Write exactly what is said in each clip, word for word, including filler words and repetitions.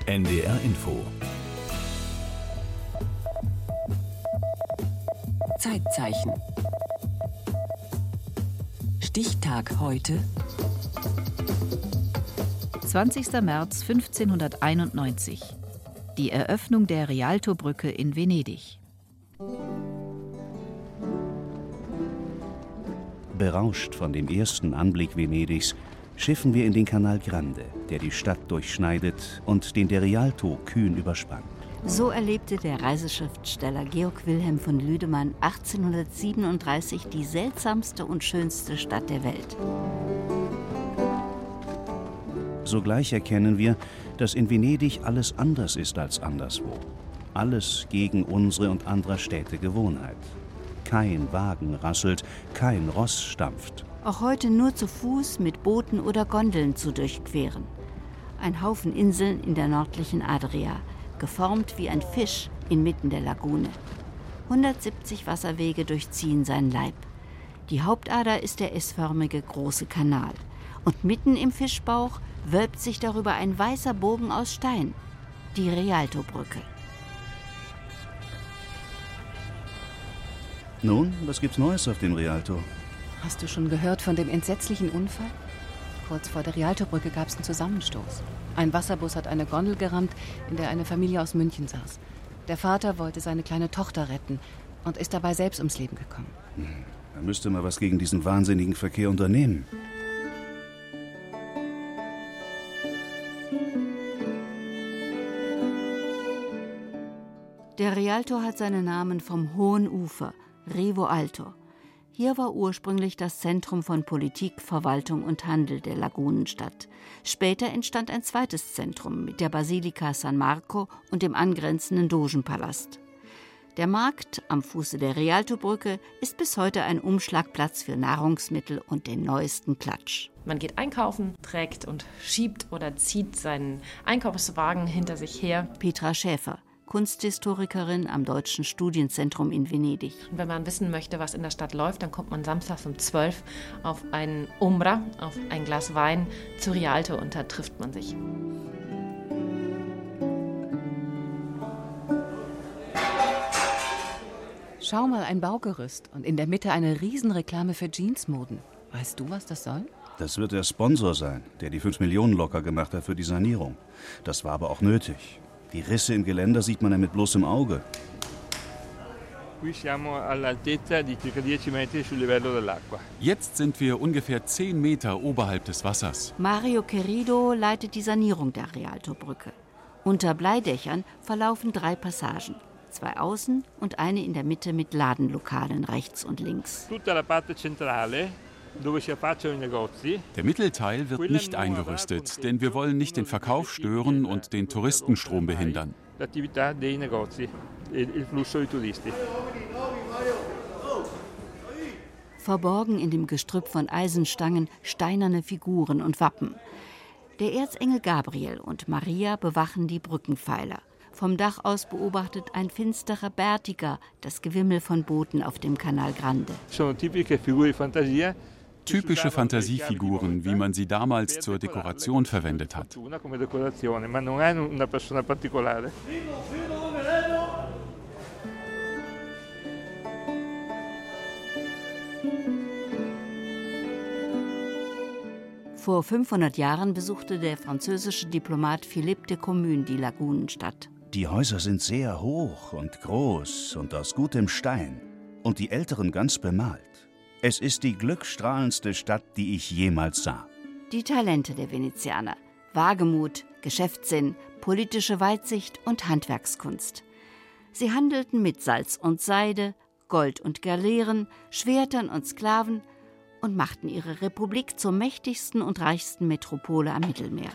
N D R Info. Zeitzeichen. Stichtag heute. zwanzigster März fünfzehnhunderteinundneunzig. Die Eröffnung der Rialtobrücke in Venedig. Berauscht von dem ersten Anblick Venedigs schiffen wir in den Canal Grande, der die Stadt durchschneidet und den der Rialto kühn überspannt. So erlebte der Reiseschriftsteller Georg Wilhelm von Lüdemann achtzehnhundertsiebenunddreißig die seltsamste und schönste Stadt der Welt. Sogleich erkennen wir, dass in Venedig alles anders ist als anderswo. Alles gegen unsere und anderer Städte Gewohnheit. Kein Wagen rasselt, kein Ross stampft. Auch heute nur zu Fuß mit Booten oder Gondeln zu durchqueren. Ein Haufen Inseln in der nördlichen Adria, geformt wie ein Fisch inmitten der Lagune. hundertsiebzig Wasserwege durchziehen seinen Leib. Die Hauptader ist der S-förmige große Kanal. Und mitten im Fischbauch wölbt sich darüber ein weißer Bogen aus Stein, die Rialtobrücke. Nun, was gibt's Neues auf dem Rialto? Hast du schon gehört von dem entsetzlichen Unfall? Kurz vor der Rialtobrücke gab es einen Zusammenstoß. Ein Wasserbus hat eine Gondel gerammt, in der eine Familie aus München saß. Der Vater wollte seine kleine Tochter retten und ist dabei selbst ums Leben gekommen. Hm, da müsste man was gegen diesen wahnsinnigen Verkehr unternehmen. Der Rialto hat seinen Namen vom hohen Ufer, Rivo Alto. Hier war ursprünglich das Zentrum von Politik, Verwaltung und Handel der Lagunenstadt. Später entstand ein zweites Zentrum mit der Basilika San Marco und dem angrenzenden Dogenpalast. Der Markt am Fuße der Rialtobrücke ist bis heute ein Umschlagplatz für Nahrungsmittel und den neuesten Klatsch. Man geht einkaufen, trägt und schiebt oder zieht seinen Einkaufswagen hinter sich her. Petra Schäfer, Kunsthistorikerin am Deutschen Studienzentrum in Venedig. Und wenn man wissen möchte, was in der Stadt läuft, dann kommt man samstags um zwölf auf einen Umbra, auf ein Glas Wein zu Rialto und da trifft man sich. Schau mal, ein Baugerüst und in der Mitte eine Riesenreklame für Jeansmoden. Weißt du, was das soll? Das wird der Sponsor sein, der die fünf Millionen locker gemacht hat für die Sanierung. Das war aber auch nötig. Die Risse im Geländer sieht man ja mit bloßem Auge. Jetzt sind wir ungefähr zehn Meter oberhalb des Wassers. Mario Querido leitet die Sanierung der Rialtobrücke. Unter Bleidächern verlaufen drei Passagen. Zwei außen und eine in der Mitte mit Ladenlokalen rechts und links. Der Mittelteil wird nicht eingerüstet, denn wir wollen nicht den Verkauf stören und den Touristenstrom behindern. Verborgen in dem Gestrüpp von Eisenstangen steinerne Figuren und Wappen. Der Erzengel Gabriel und Maria bewachen die Brückenpfeiler. Vom Dach aus beobachtet ein finsterer Bärtiger das Gewimmel von Booten auf dem Canal Grande. Typische Fantasiefiguren, wie man sie damals zur Dekoration verwendet hat. Vor fünfhundert Jahren besuchte der französische Diplomat Philippe de Commune die Lagunenstadt. Die Häuser sind sehr hoch und groß und aus gutem Stein und die älteren ganz bemalt. Es ist die glückstrahlendste Stadt, die ich jemals sah. Die Talente der Venezianer: Wagemut, Geschäftssinn, politische Weitsicht und Handwerkskunst. Sie handelten mit Salz und Seide, Gold und Galeeren, Schwertern und Sklaven und machten ihre Republik zur mächtigsten und reichsten Metropole am Mittelmeer.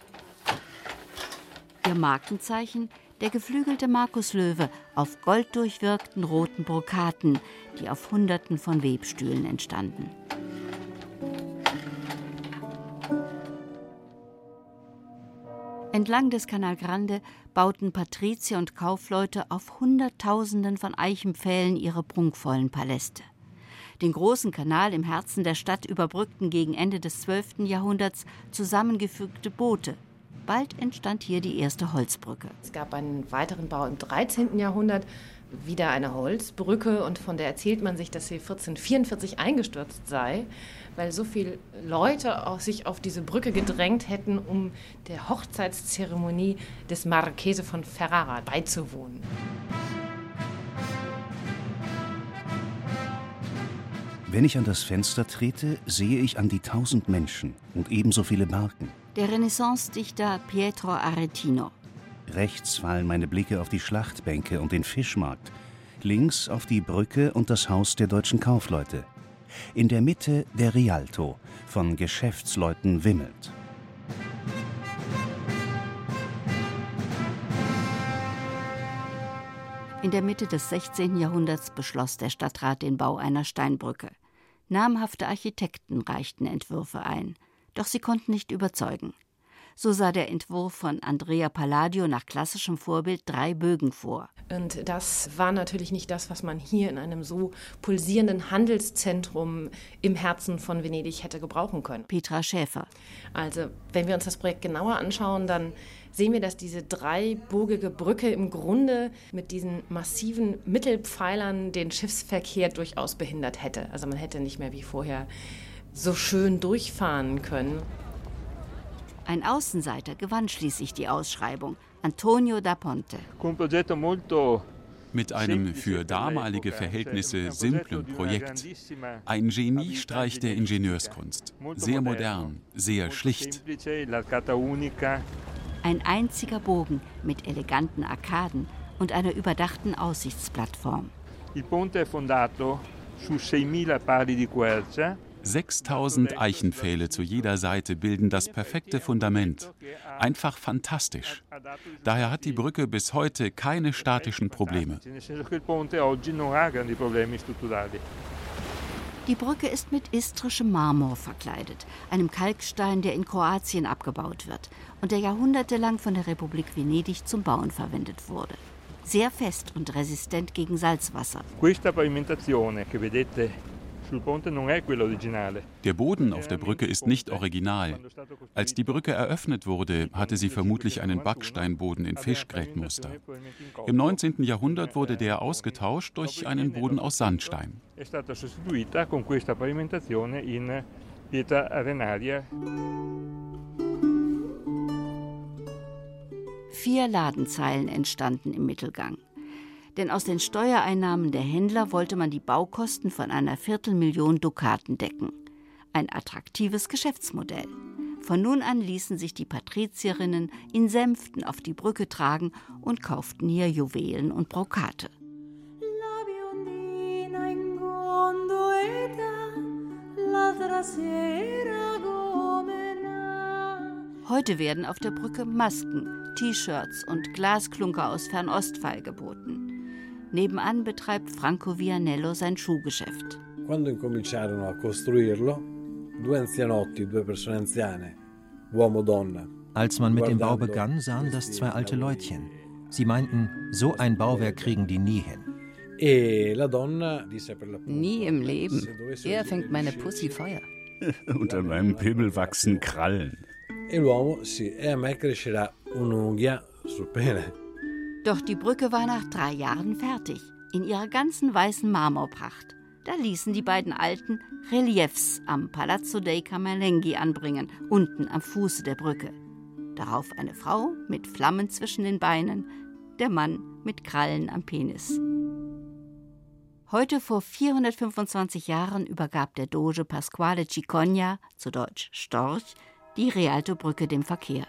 Ihr Markenzeichen: der geflügelte Markuslöwe auf golddurchwirkten roten Brokaten, die auf Hunderten von Webstühlen entstanden. Entlang des Canal Grande bauten Patrizier und Kaufleute auf Hunderttausenden von Eichenpfählen ihre prunkvollen Paläste. Den großen Kanal im Herzen der Stadt überbrückten gegen Ende des zwölften Jahrhunderts zusammengefügte Boote. Bald entstand hier die erste Holzbrücke. Es gab einen weiteren Bau im dreizehnten Jahrhundert, wieder eine Holzbrücke, und von der erzählt man sich, dass sie vierzehnhundertvierundvierzig eingestürzt sei, weil so viele Leute auch sich auf diese Brücke gedrängt hätten, um der Hochzeitszeremonie des Marchese von Ferrara beizuwohnen. Wenn ich an das Fenster trete, sehe ich an die tausend Menschen und ebenso viele Barken. Der Renaissance-Dichter Pietro Aretino. Rechts fallen meine Blicke auf die Schlachtbänke und den Fischmarkt, links auf die Brücke und das Haus der deutschen Kaufleute. In der Mitte der Rialto, von Geschäftsleuten wimmelt. In der Mitte des sechzehnten Jahrhunderts beschloss der Stadtrat den Bau einer Steinbrücke. Namhafte Architekten reichten Entwürfe ein, doch sie konnten nicht überzeugen. So sah der Entwurf von Andrea Palladio nach klassischem Vorbild drei Bögen vor. Und das war natürlich nicht das, was man hier in einem so pulsierenden Handelszentrum im Herzen von Venedig hätte gebrauchen können. Petra Schäfer. Also, wenn wir uns das Projekt genauer anschauen, dann sehen wir, dass diese dreibogige Brücke im Grunde mit diesen massiven Mittelpfeilern den Schiffsverkehr durchaus behindert hätte. Also man hätte nicht mehr wie vorher so schön durchfahren können. Ein Außenseiter gewann schließlich die Ausschreibung, Antonio da Ponte. Mit einem für damalige Verhältnisse simplen Projekt. Ein Geniestreich der Ingenieurskunst. Sehr modern, sehr schlicht. Ein einziger Bogen mit eleganten Arkaden und einer überdachten Aussichtsplattform. Il ponte è fondato su seimila pali di quercia. sechstausend Eichenpfähle zu jeder Seite bilden das perfekte Fundament. Einfach fantastisch. Daher hat die Brücke bis heute keine statischen Probleme. Die Brücke ist mit istrischem Marmor verkleidet, einem Kalkstein, der in Kroatien abgebaut wird und der jahrhundertelang von der Republik Venedig zum Bauen verwendet wurde. Sehr fest und resistent gegen Salzwasser. Questa pavimentazione che vedete sul ponte non è quella originale. Der Boden auf der Brücke ist nicht original. Als die Brücke eröffnet wurde, hatte sie vermutlich einen Backsteinboden in Fischgrätmuster. Im neunzehnten Jahrhundert wurde der ausgetauscht durch einen Boden aus Sandstein. È stata sostituita con questa pavimentazione in pietra arenaria. Vier Ladenzeilen entstanden im Mittelgang. Denn aus den Steuereinnahmen der Händler wollte man die Baukosten von einer Viertelmillion Dukaten decken. Ein attraktives Geschäftsmodell. Von nun an ließen sich die Patrizierinnen in Sänften auf die Brücke tragen und kauften hier Juwelen und Brokate. Heute werden auf der Brücke Masken, T-Shirts und Glasklunker aus Fernost feilgeboten. Nebenan betreibt Franco Vianello sein Schuhgeschäft. Quando incominciarono a costruirlo, due anzianotti, due persone anziane, uomo donna. Als man mit dem Bau begann, sahen das zwei alte Leutchen. Sie meinten, so ein Bauwerk kriegen die nie hin. Nie im Leben. Er fängt meine Pussy Feuer. Und an meinem Pimmel wachsen Krallen. Doch die Brücke war nach drei Jahren fertig, in ihrer ganzen weißen Marmorpracht. Da ließen die beiden Alten Reliefs am Palazzo dei Camerlenghi anbringen, unten am Fuße der Brücke. Darauf eine Frau mit Flammen zwischen den Beinen, der Mann mit Krallen am Penis. Heute vor vierhundertfünfundzwanzig Jahren übergab der Doge Pasquale Cicogna, zu Deutsch Storch, die Rialtobrücke dem Verkehr.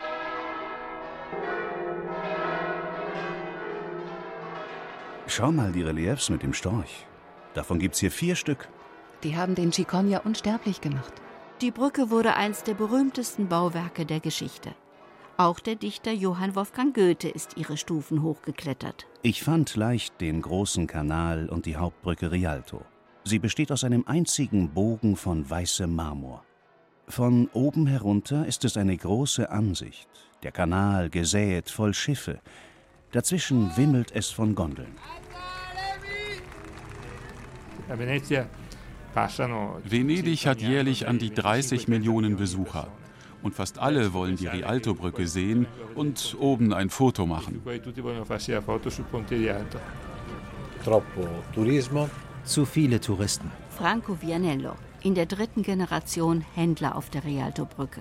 Schau mal die Reliefs mit dem Storch. Davon gibt's hier vier Stück. Die haben den Cicogna unsterblich gemacht. Die Brücke wurde eins der berühmtesten Bauwerke der Geschichte. Auch der Dichter Johann Wolfgang Goethe ist ihre Stufen hochgeklettert. Ich fand leicht den großen Kanal und die Hauptbrücke Rialto. Sie besteht aus einem einzigen Bogen von weißem Marmor. Von oben herunter ist es eine große Ansicht. Der Kanal gesäet voll Schiffe. Dazwischen wimmelt es von Gondeln. Venedig hat jährlich an die dreißig Millionen Besucher. Und fast alle wollen die Rialtobrücke sehen und oben ein Foto machen. Troppo turismo. Zu viele Touristen. Franco Vianello, in der dritten Generation Händler auf der Rialtobrücke.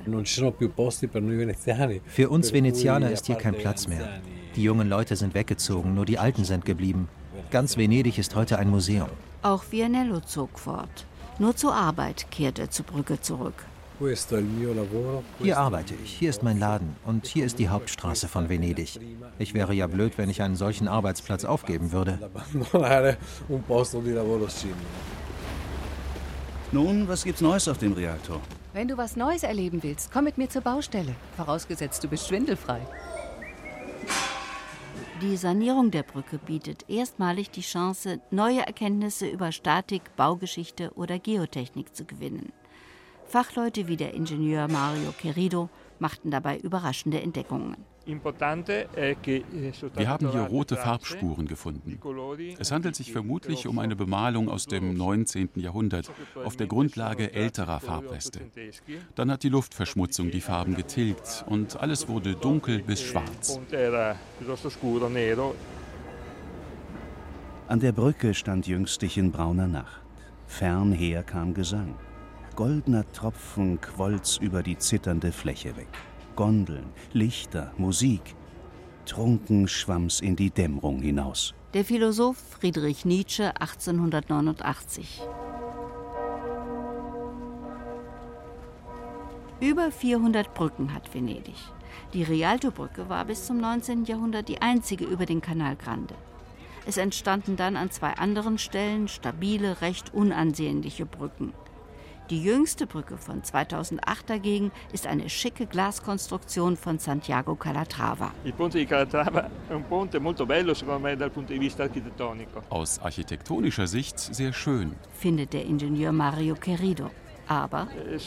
Für uns Venezianer ist hier kein Platz mehr. Die jungen Leute sind weggezogen, nur die Alten sind geblieben. Ganz Venedig ist heute ein Museum. Auch Vianello zog fort. Nur zur Arbeit kehrt er zur Brücke zurück. Hier arbeite ich, hier ist mein Laden und hier ist die Hauptstraße von Venedig. Ich wäre ja blöd, wenn ich einen solchen Arbeitsplatz aufgeben würde. Nun, was gibt's Neues auf dem Rialto? Wenn du was Neues erleben willst, komm mit mir zur Baustelle. Vorausgesetzt, du bist schwindelfrei. Die Sanierung der Brücke bietet erstmalig die Chance, neue Erkenntnisse über Statik, Baugeschichte oder Geotechnik zu gewinnen. Fachleute wie der Ingenieur Mario Querido machten dabei überraschende Entdeckungen. Wir haben hier rote Farbspuren gefunden. Es handelt sich vermutlich um eine Bemalung aus dem neunzehnten Jahrhundert auf der Grundlage älterer Farbreste. Dann hat die Luftverschmutzung die Farben getilgt und alles wurde dunkel bis schwarz. An der Brücke stand jüngstlich in brauner Nacht. Fernher kam Gesang. Goldener Tropfen quolz über die zitternde Fläche weg. Gondeln, Lichter, Musik. Trunken schwamm's in die Dämmerung hinaus. Der Philosoph Friedrich Nietzsche, achtzehnhundertneunundachtzig. Über vierhundert Brücken hat Venedig. Die Rialtobrücke war bis zum neunzehnten Jahrhundert die einzige über den Canal Grande. Es entstanden dann an zwei anderen Stellen stabile, recht unansehnliche Brücken. Die jüngste Brücke von zweitausendacht dagegen ist eine schicke Glaskonstruktion von Santiago Calatrava. Aus architektonischer Sicht sehr schön, findet der Ingenieur Mario Querido. Aber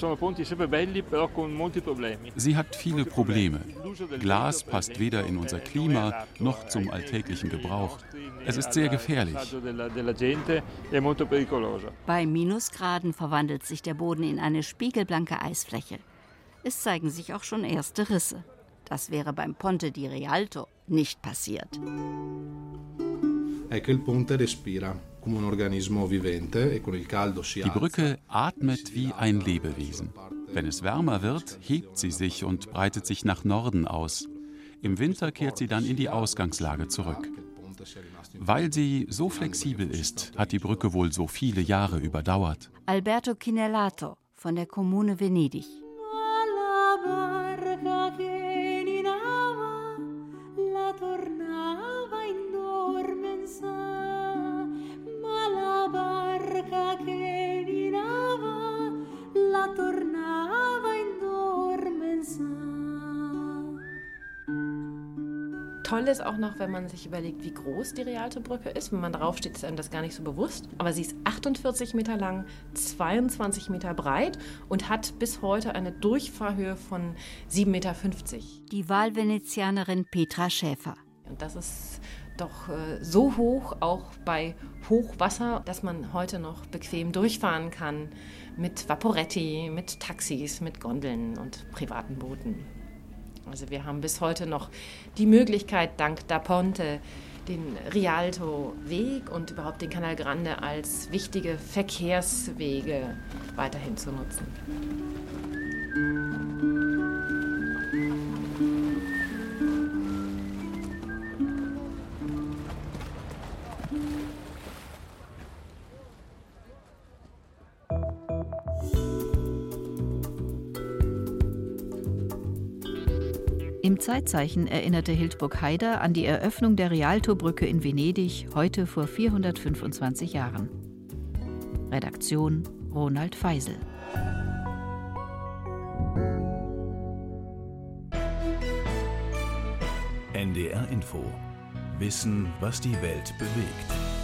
sie hat viele Probleme. Glas passt weder in unser Klima noch zum alltäglichen Gebrauch. Es ist sehr gefährlich. Bei Minusgraden verwandelt sich der Boden in eine spiegelblanke Eisfläche. Es zeigen sich auch schon erste Risse. Das wäre beim Ponte di Rialto nicht passiert. Die Brücke atmet wie ein Lebewesen. Wenn es wärmer wird, hebt sie sich und breitet sich nach Norden aus. Im Winter kehrt sie dann in die Ausgangslage zurück. Weil sie so flexibel ist, hat die Brücke wohl so viele Jahre überdauert. Alberto Chinellato von der Kommune Venedig. Toll ist auch noch, wenn man sich überlegt, wie groß die Rialtobrücke ist. Wenn man drauf steht, ist einem das gar nicht so bewusst. Aber sie ist achtundvierzig Meter lang, zweiundzwanzig Meter breit und hat bis heute eine Durchfahrhöhe von sieben Meter fünfzig. Die Wahlvenezianerin Petra Schäfer. Und das ist doch äh, so hoch, auch bei Hochwasser, dass man heute noch bequem durchfahren kann mit Vaporetti, mit Taxis, mit Gondeln und privaten Booten. Also wir haben bis heute noch die Möglichkeit, dank da Ponte, den Rialto-Weg und überhaupt den Canal Grande als wichtige Verkehrswege weiterhin zu nutzen. Im Zeitzeichen erinnerte Hildburg Haider an die Eröffnung der Rialtobrücke in Venedig heute vor vierhundertfünfundzwanzig Jahren. Redaktion Ronald Feisel. N D R Info. Wissen, was die Welt bewegt.